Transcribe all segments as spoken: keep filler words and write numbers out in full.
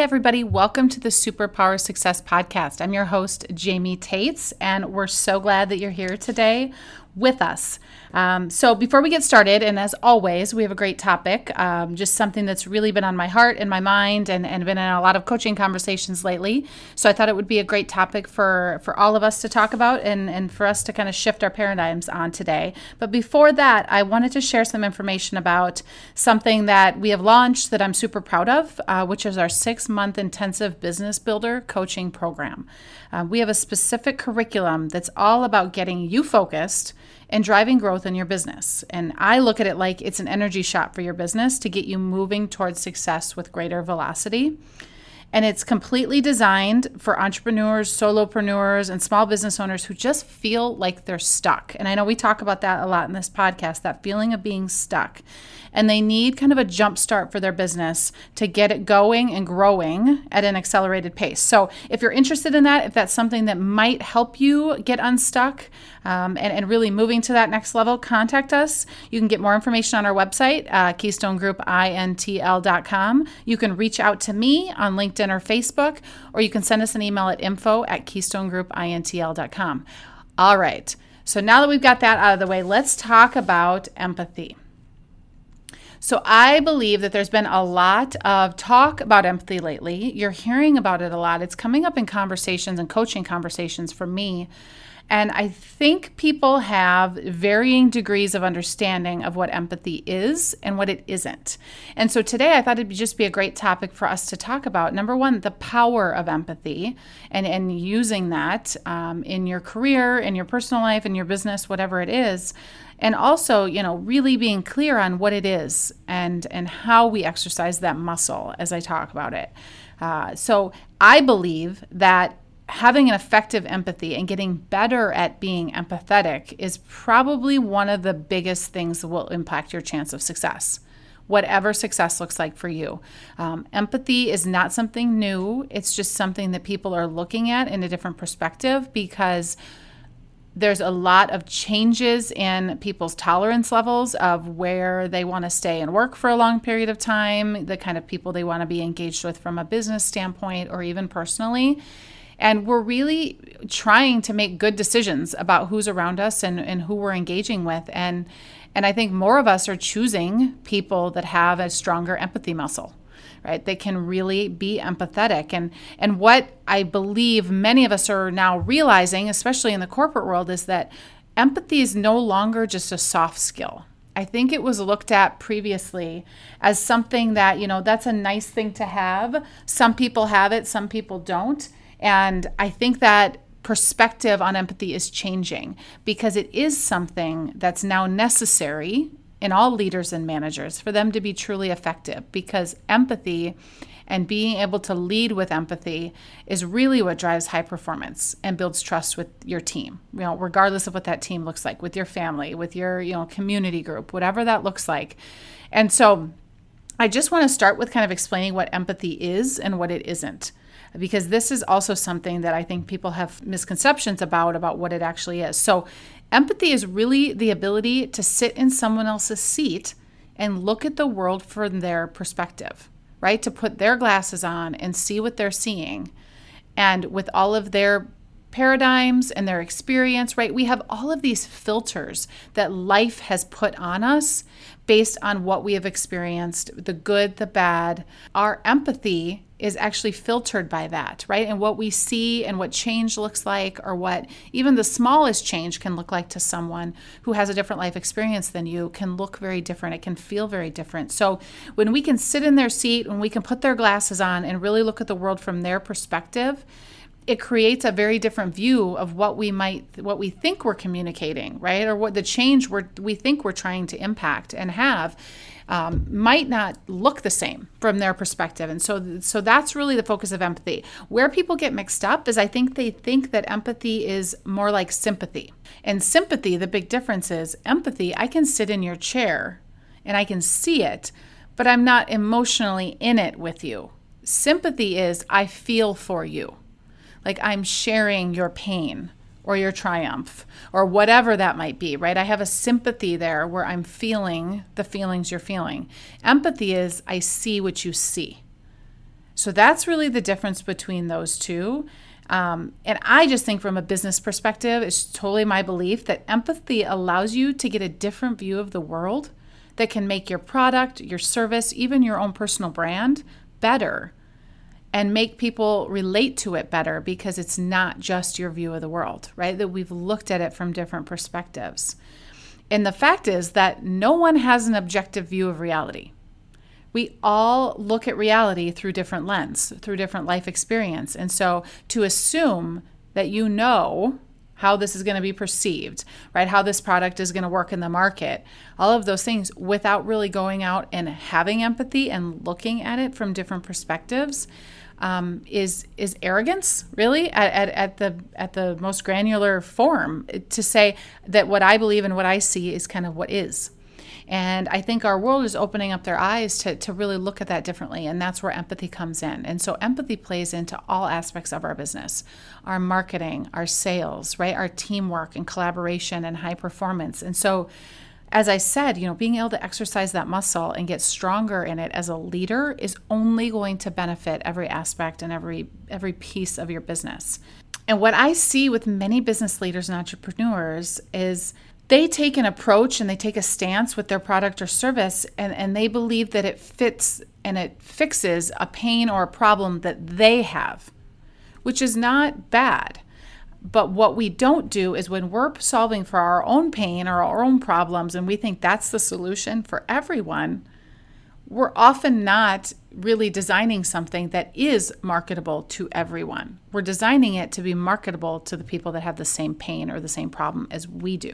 everybody. Welcome to the Superpower Success Podcast. I'm your host, Jamie Tates, and we're so glad that you're here today with us. Um, so before we get started, and as always, we have a great topic, um, just something that's really been on my heart and my mind and, and been in a lot of coaching conversations lately. So I thought it would be a great topic for, for all of us to talk about and, and for us to kind of shift our paradigms on today. But before that, I wanted to share some information about something that we have launched that I'm super proud of, uh, which is our six-month intensive business builder coaching program. Uh, we have a specific curriculum that's all about getting you focused and driving growth in your business. And I look at it like it's an energy shot for your business to get you moving towards success with greater velocity. And it's completely designed for entrepreneurs, solopreneurs, and small business owners who just feel like they're stuck. And I know we talk about that a lot in this podcast, that feeling of being stuck. And they need kind of a jump start for their business to get it going and growing at an accelerated pace. So if you're interested in that, if that's something that might help you get unstuck um, and, and really moving to that next level, contact us. You can get more information on our website, uh, keystone group intl dot com. You can reach out to me on LinkedIn or Facebook, or you can send us an email at info at keystone group intl dot com. All right. So now that we've got that out of the way, let's talk about empathy. So I believe that there's been a lot of talk about empathy lately. You're hearing about it a lot. It's coming up in conversations and coaching conversations for me. And I think people have varying degrees of understanding of what empathy is and what it isn't. And so today I thought it'd just be a great topic for us to talk about. Number one, the power of empathy and, and using that um, in your career, in your personal life, in your business, whatever it is. And also, you know, really being clear on what it is and, and how we exercise that muscle as I talk about it. Uh, so I believe that having an effective empathy and getting better at being empathetic is probably one of the biggest things that will impact your chance of success, whatever success looks like for you. Um, empathy is not something new. It's just something that people are looking at in a different perspective because there's a lot of changes in people's tolerance levels of where they want to stay and work for a long period of time, the kind of people they want to be engaged with from a business standpoint or even personally. And we're really trying to make good decisions about who's around us and, and who we're engaging with. And, and I think more of us are choosing people that have a stronger empathy muscle, right? They can really be empathetic. And, and what I believe many of us are now realizing, especially in the corporate world, is that empathy is no longer just a soft skill. I think it was looked at previously as something that, you know, that's a nice thing to have. Some people have it, some people don't. And I think that perspective on empathy is changing because it is something that's now necessary in all leaders and managers for them to be truly effective, because empathy and being able to lead with empathy is really what drives high performance and builds trust with your team, you know, regardless of what that team looks like, with your family, with your, you know, community group, whatever that looks like. And so I just want to start with kind of explaining what empathy is and what it isn't, because this is also something that I think people have misconceptions about, about what it actually is. So empathy is really the ability to sit in someone else's seat and look at the world from their perspective, right? To put their glasses on and see what they're seeing. And with all of their paradigms and their experience, right? We have all of these filters that life has put on us based on what we have experienced, the good, the bad. Our empathy is actually filtered by that, right? And what we see and what change looks like, or what even the smallest change can look like to someone who has a different life experience than you, can look very different. It can feel very different. So when we can sit in their seat, when we can put their glasses on and really look at the world from their perspective, it creates a very different view of what we might, what we think we're communicating, right? Or what the change we're, we think we're trying to impact and have um, might not look the same from their perspective. And so, so that's really the focus of empathy. Where people get mixed up is I think they think that empathy is more like sympathy. And sympathy, the big difference is empathy, I can sit in your chair and I can see it, but I'm not emotionally in it with you. Sympathy is I feel for you. Like I'm sharing your pain or your triumph or whatever that might be, right? I have a sympathy there where I'm feeling the feelings you're feeling. Empathy is I see what you see. So that's really the difference between those two. Um, and I just think from a business perspective, it's totally my belief that empathy allows you to get a different view of the world that can make your product, your service, even your own personal brand better and make people relate to it better because it's not just your view of the world, right? That we've looked at it from different perspectives. And the fact is that no one has an objective view of reality. We all look at reality through different lens, through different life experience. And so to assume that you know how this is going to be perceived, right? How this product is going to work in the market, all of those things without really going out and having empathy and looking at it from different perspectives um, is is arrogance, really, at, at, at the at the most granular form, to say that what I believe and what I see is kind of what is. And I think our world is opening up their eyes to, to really look at that differently. And that's where empathy comes in. And so empathy plays into all aspects of our business, our marketing, our sales, right? Our teamwork and collaboration and high performance. And so, as I said, you know, being able to exercise that muscle and get stronger in it as a leader is only going to benefit every aspect and every every piece of your business. And what I see with many business leaders and entrepreneurs is they take an approach and they take a stance with their product or service, and, and they believe that it fits and it fixes a pain or a problem that they have, which is not bad. But what we don't do is when we're solving for our own pain or our own problems and we think that's the solution for everyone, we're often not really designing something that is marketable to everyone. We're designing it to be marketable to the people that have the same pain or the same problem as we do.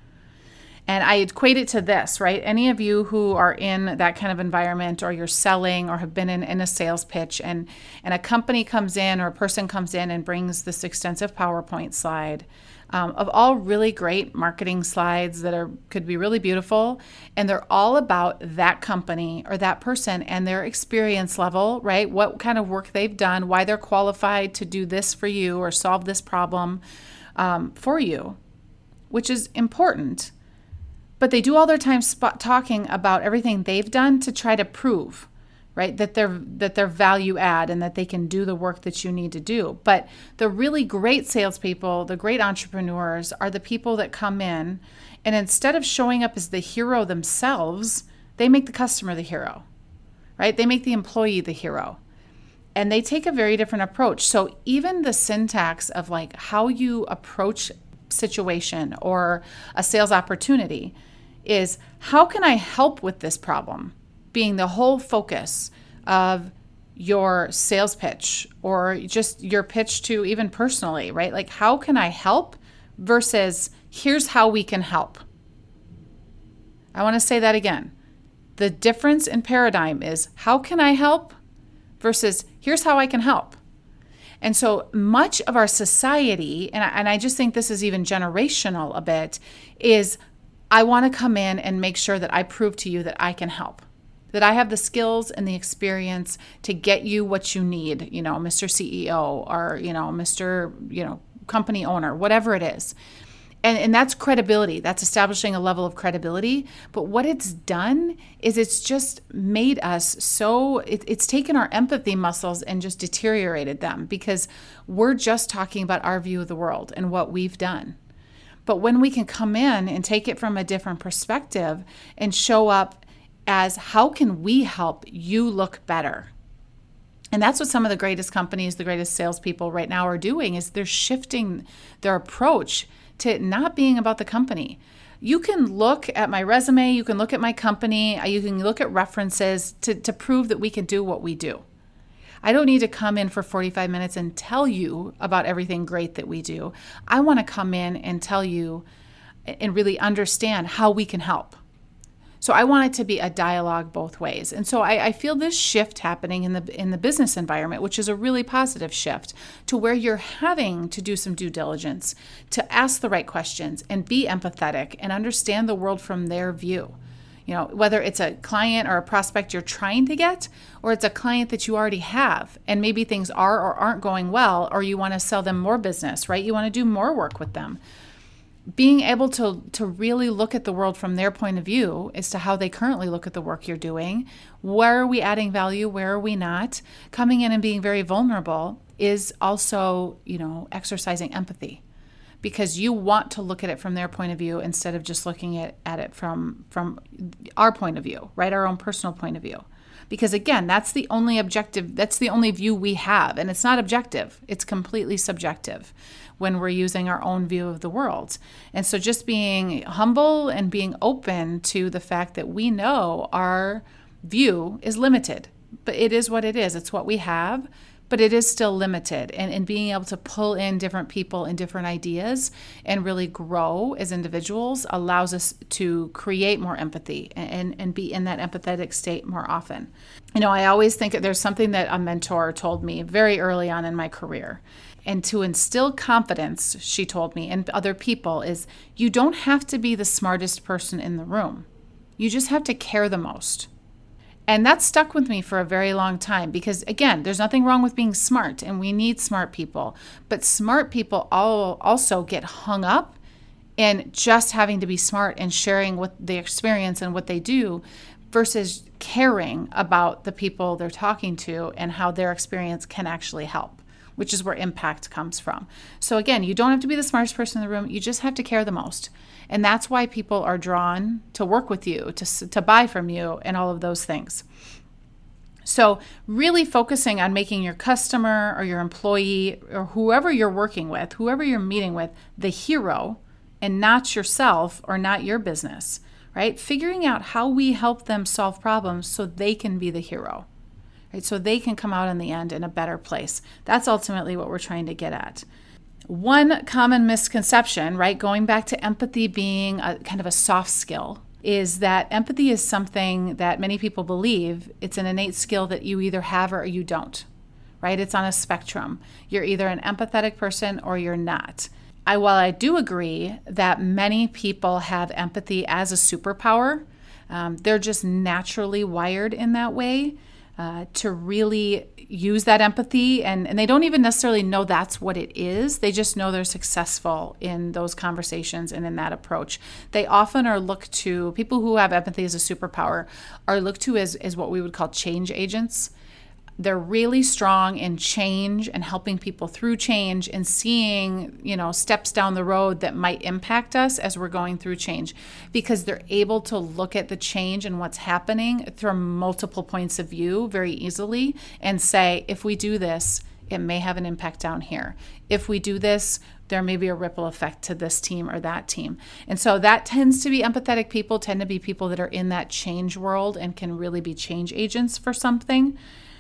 And I equate it to this, right? Any of you who are in that kind of environment, or you're selling or have been in, in a sales pitch, and, and a company comes in or a person comes in and brings this extensive PowerPoint slide um, of all really great marketing slides that are could be really beautiful, and they're all about that company or that person and their experience level, right? What kind of work they've done, why they're qualified to do this for you or solve this problem um, for you, which is important. But they do all their time spot talking about everything they've done to try to prove, right, that they're that they're value add and that they can do the work that you need to do. But the really great salespeople, the great entrepreneurs, are the people that come in and instead of showing up as the hero themselves, they make the customer the hero, right? They make the employee the hero. And they take a very different approach. So even the syntax of like how you approach situation or a sales opportunity is, how can I help with this problem, being the whole focus of your sales pitch or just your pitch to even personally, right? Like, how can I help versus here's how we can help. I want to say that again. The difference in paradigm is how can I help versus here's how I can help. And so much of our society, and I, and I just think this is even generational a bit, is I want to come in and make sure that I prove to you that I can help, that I have the skills and the experience to get you what you need, you know, Mister C E O or, you know, Mister, you know, company owner, whatever it is. And, and that's credibility. That's establishing a level of credibility. But what it's done is it's just made us so, it, it's taken our empathy muscles and just deteriorated them because we're just talking about our view of the world and what we've done. But when we can come in and take it from a different perspective and show up as how can we help you look better? And that's what some of the greatest companies, the greatest salespeople right now are doing, is they're shifting their approach to it not being about the company. You can look at my resume, you can look at my company, you can look at references to, to prove that we can do what we do. I don't need to come in for forty-five minutes and tell you about everything great that we do. I want to come in and tell you and really understand how we can help. So I want it to be a dialogue both ways. And so I, I feel this shift happening in the in the business environment, which is a really positive shift, to where you're having to do some due diligence, to ask the right questions and be empathetic and understand the world from their view. You know, whether it's a client or a prospect you're trying to get, or it's a client that you already have, and maybe things are or aren't going well, or you want to sell them more business, right? You want to do more work with them. being able to to really look at the world from their point of view as to how they currently look at the work you're doing. Where are we adding value? Where are we not? Coming in and being very vulnerable is also, you know, exercising empathy, because you want to look at it from their point of view instead of just looking at, at it from, from our point of view, right? Our own personal point of view. Because again, that's the only objective, that's the only view we have. And it's not objective, it's completely subjective when we're using our own view of the world. And so just being humble and being open to the fact that we know our view is limited, but it is what it is. It's what we have, but it is still limited. And, and being able to pull in different people and different ideas and really grow as individuals allows us to create more empathy and, and be in that empathetic state more often. You know, I always think that there's something that a mentor told me very early on in my career. And to instill confidence, she told me, in other people is you don't have to be the smartest person in the room. You just have to care the most. And that stuck with me for a very long time because, again, there's nothing wrong with being smart, and we need smart people. But smart people all also get hung up in just having to be smart and sharing what they experience and what they do versus caring about the people they're talking to and how their experience can actually help, which is where impact comes from. So again, you don't have to be the smartest person in the room. You just have to care the most. And that's why people are drawn to work with you, to, to buy from you, and all of those things. So really focusing on making your customer or your employee or whoever you're working with, whoever you're meeting with, the hero and not yourself or not your business, right? Figuring out how we help them solve problems so they can be the hero, right? So they can come out in the end in a better place. That's ultimately what we're trying to get at. One common misconception, right, going back to empathy being a kind of a soft skill, is that empathy is something that many people believe it's an innate skill that you either have or you don't, right? It's on a spectrum. You're either an empathetic person or you're not. I, while I do agree that many people have empathy as a superpower, um, they're just naturally wired in that way. Uh, to really use that empathy, and, and they don't even necessarily know that's what it is. They just know they're successful in those conversations and in that approach. They often are looked to, people who have empathy as a superpower are looked to as, as what we would call change agents. They're really strong in change and helping people through change and seeing, you know, steps down the road that might impact us as we're going through change, because they're able to look at the change and what's happening from multiple points of view very easily and say, if we do this, it may have an impact down here. If we do this, there may be a ripple effect to this team or that team. And so that tends to be empathetic people, tend to be people that are in that change world and can really be change agents for something.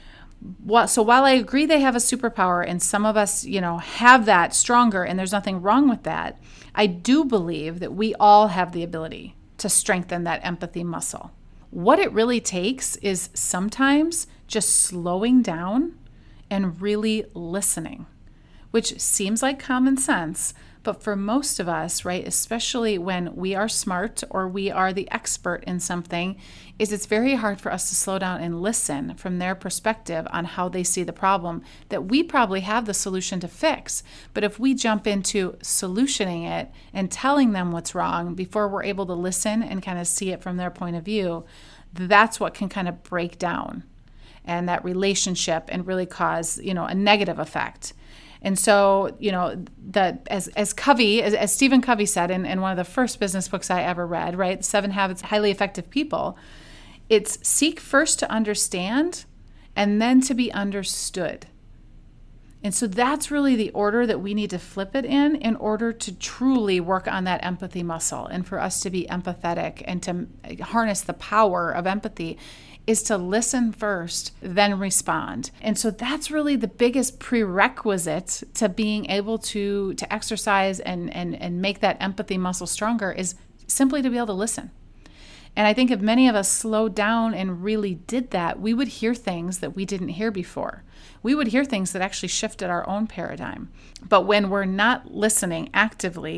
So while I agree they have a superpower and some of us, you know, have that stronger and there's nothing wrong with that, I do believe that we all have the ability to strengthen that empathy muscle. What it really takes is sometimes just slowing down and really listening, which seems like common sense, but for most of us, right, especially when we are smart or we are the expert in something, is it's very hard for us to slow down and listen from their perspective on how they see the problem that we probably have the solution to fix. But if we jump into solutioning it and telling them what's wrong before we're able to listen and kind of see it from their point of view, that's what can kind of break down and that relationship and really cause, you know, a negative effect. And so, you know, that as as Covey, as, as Stephen Covey said in, in one of the first business books I ever read, right, Seven Habits of Highly Effective People, it's seek first to understand and then to be understood. And so that's really the order that we need to flip it in in order to truly work on that empathy muscle and for us to be empathetic and to harness the power of empathy is to listen first, then respond. And so that's really the biggest prerequisite to being able to, to exercise and, and, and make that empathy muscle stronger is simply to be able to listen. And I think if many of us slowed down and really did that, we would hear things that we didn't hear before. We would hear things that actually shifted our own paradigm. But when we're not listening actively,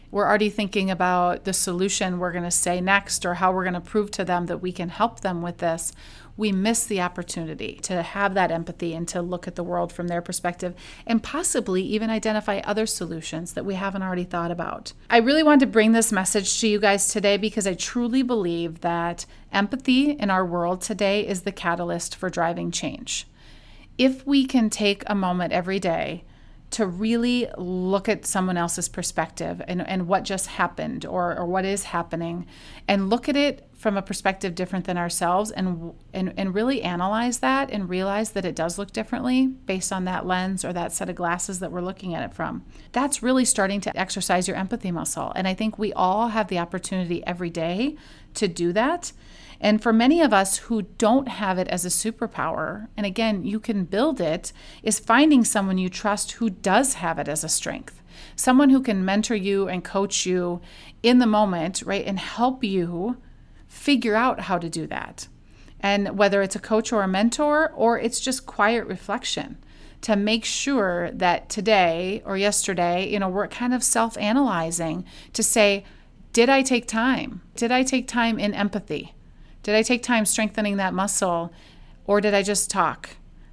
we're already thinking about the solution we're going to say next or how we're going to prove to them that we can help them with this, we miss the opportunity to have that empathy and to look at the world from their perspective and possibly even identify other solutions that we haven't already thought about. I really wanted to bring this message to you guys today because I truly believe that empathy in our world today is the catalyst for driving change. If we can take a moment every day to really look at someone else's perspective and, and what just happened or, or what is happening, and look at it from a perspective different than ourselves, and, and and really analyze that and realize that it does look differently based on that lens or that set of glasses that we're looking at it from. That's really starting to exercise your empathy muscle. And I think we all have the opportunity every day to do that. And for many of us who don't have it as a superpower, and again, you can build it, is finding someone you trust who does have it as a strength. Someone who can mentor you and coach you in the moment, right, and help you figure out how to do that. And whether it's a coach or a mentor, or it's just quiet reflection to make sure that today or yesterday, you know, we're kind of self-analyzing to say, did I take time? Did I take time in empathy? Did I take time strengthening that muscle, or did I just talk?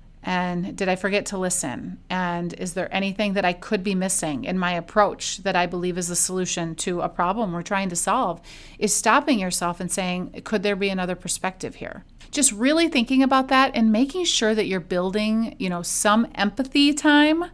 And did I forget to listen? And is there anything that I could be missing in my approach that I believe is the solution to a problem we're trying to solve? Is stopping yourself and saying, could there be another perspective here? Just really thinking about that and making sure that you're building, you know, some empathy time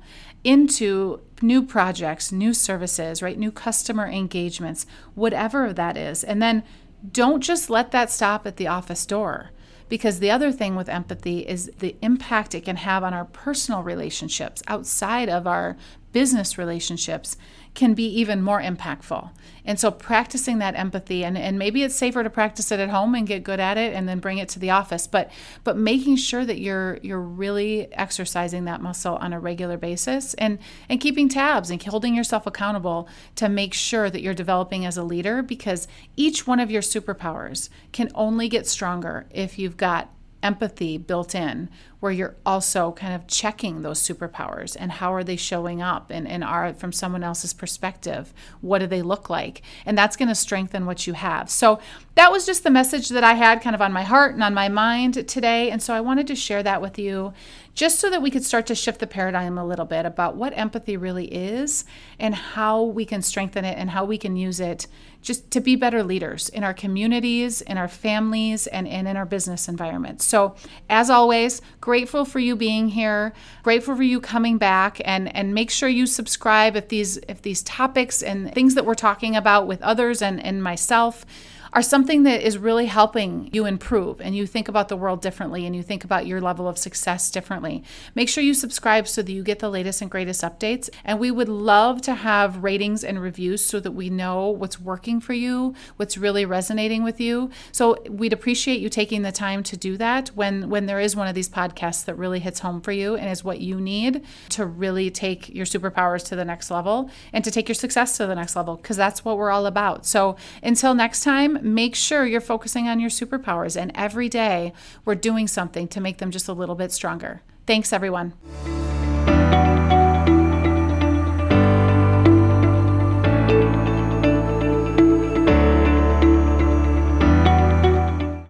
into new projects, new services, right? New customer engagements, whatever that is. And then don't just let that stop at the office door, because the other thing with empathy is the impact it can have on our personal relationships outside of our business relationships can be even more impactful. And so practicing that empathy, and, and maybe it's safer to practice it at home and get good at it and then bring it to the office, but but making sure that you're you're really exercising that muscle on a regular basis, and, and keeping tabs and holding yourself accountable to make sure that you're developing as a leader, because each one of your superpowers can only get stronger if you've got empathy built in, where you're also kind of checking those superpowers and how are they showing up, and, and are from someone else's perspective, what do they look like? And that's going to strengthen what you have. So that was just the message that I had kind of on my heart and on my mind today. And so I wanted to share that with you just so that we could start to shift the paradigm a little bit about what empathy really is and how we can strengthen it and how we can use it just to be better leaders in our communities, in our families, and, and in our business environments. So as always, grateful for you being here, grateful for you coming back, and, and make sure you subscribe if these if these topics and things that we're talking about with others and, and myself are something that is really helping you improve and you think about the world differently and you think about your level of success differently. Make sure you subscribe so that you get the latest and greatest updates. And we would love to have ratings and reviews so that we know what's working for you, what's really resonating with you. So we'd appreciate you taking the time to do that when, when there is one of these podcasts that really hits home for you and is what you need to really take your superpowers to the next level and to take your success to the next level, because that's what we're all about. So until next time, make sure you're focusing on your superpowers, and every day we're doing something to make them just a little bit stronger. Thanks, everyone.